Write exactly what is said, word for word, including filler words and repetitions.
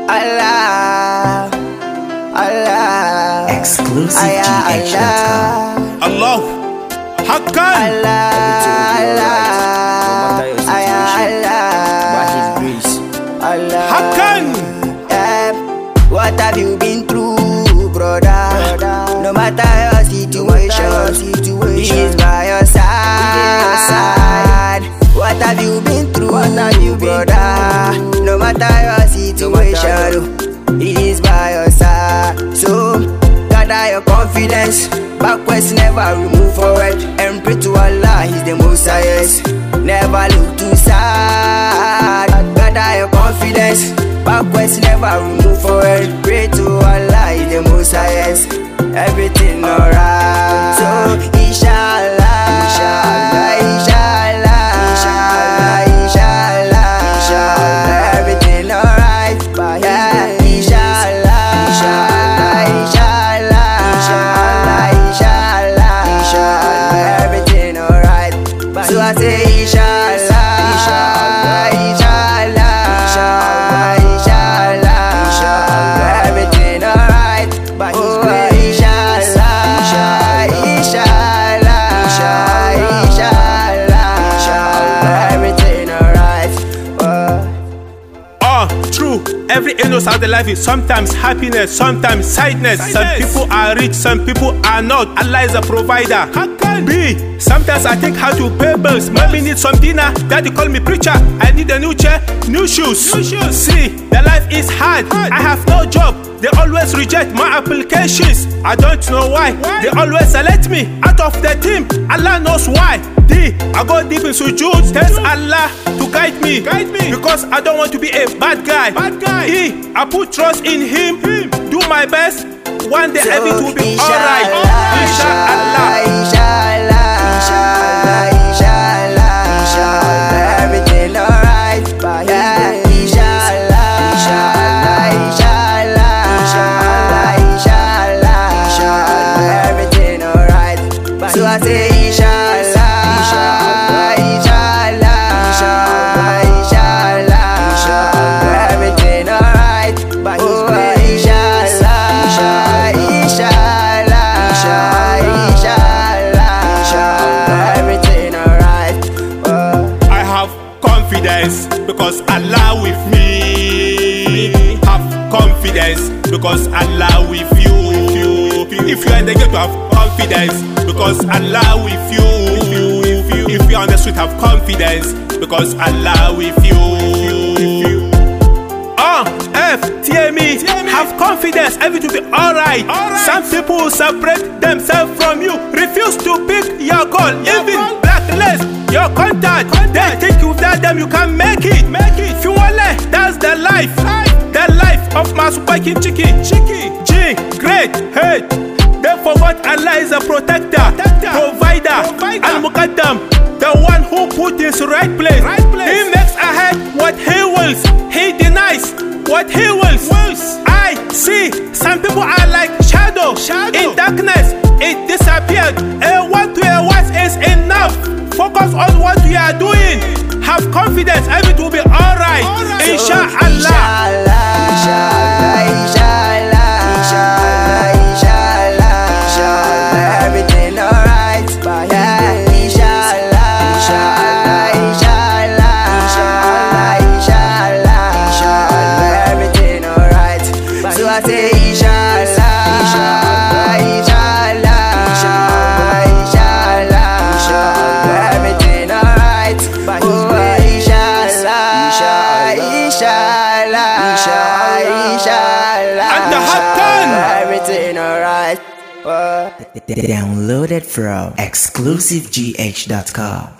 Allah, Allah, exclusive G H dot com. Allah, Hakan, Allah, Allah, Allah, Hakan. Yeah. What have you been through, brother? No matter your situation, He is by your side. What have you been through, brother? No matter your situation, He is by your side. So gather your confidence, backwards never remove forward, and pray to Allah, He's the most highest. Never look too sad. Gather your confidence, backwards never remove forward, pray to Allah, He's the most highest. Everything alright. So inshallah, inshallah, inshallah, inshallah, inshallah, inshallah, everything alright. Yeah, inshallah, inshallah, inshallah, inshallah, inshallah, inshallah, everything alright. So I say inshallah, inshallah, inshallah, inshallah, inshallah, everything alright. Oh, every innocent life is sometimes happiness, sometimes sadness. Some people are rich, some people are not. Allah is a provider. B. Sometimes I think how to pay bills. Maybe need some dinner. Daddy call me preacher. I need a new chair, new shoes. New shoes. C. The life is hard. hard. I have no job. They always reject my applications. I don't know why. why? They always select me out of the team. Allah knows why. D. I go deep in sujood. Tell Allah to guide me. Guide me. Because I don't want to be a bad guy. Bad guy. E. I put trust in Him. him. Do my best. One day so everything will be alright. Inshallah. Inshallah. Inshallah. Inshallah. Inshallah. Everything alright. Yeah. Inshallah. Inshallah. Inshallah. Inshallah. Inshallah. Inshallah. Everything alright. So I say inshallah. Inshallah. Inshallah. Inshallah. Inshallah. Inshallah. Everything alright. Oh, because Allah with me. Have confidence because Allah with you. If you are in the gate, have confidence because Allah with you. If you are on the street, have confidence because Allah with you. Ah, F, T M E, have confidence, everything will be alright. Right. Some people separate themselves from you, refuse to pick your goal, your even goal. Blacklist your contact. They think without them you can make it. Make it. Fuwale, that's the life. life. The life of my spiky chicken. Chicky. G, great, hate. They forgot Allah is a protector, protector. provider, provider. Al-Muqaddam, the one who put His right place. right place. He makes ahead what He wills. He denies what He wills. wills. I see some people are like shadow. shadow. In darkness, it disappeared. A one to a once is enough. Focus on what we are doing. Have confidence, everything will be alright. All Inshallah. So, inshallah. Inshallah. Inshallah. Inshallah. Inshallah. Inshallah. Everything alright. Yeah. Inshallah. Inshallah. Inshallah. Inshallah. Inshallah. Inshallah. Everything alright. So I say inshallah. Inshallah. Inshallah. Inshallah. Inshallah. Inshallah. Everything alright. Oh, inshallah. Inshallah. Inshallah. Inshallah. And the Hakan. Everything alright. Download it from exclusive G H dot com.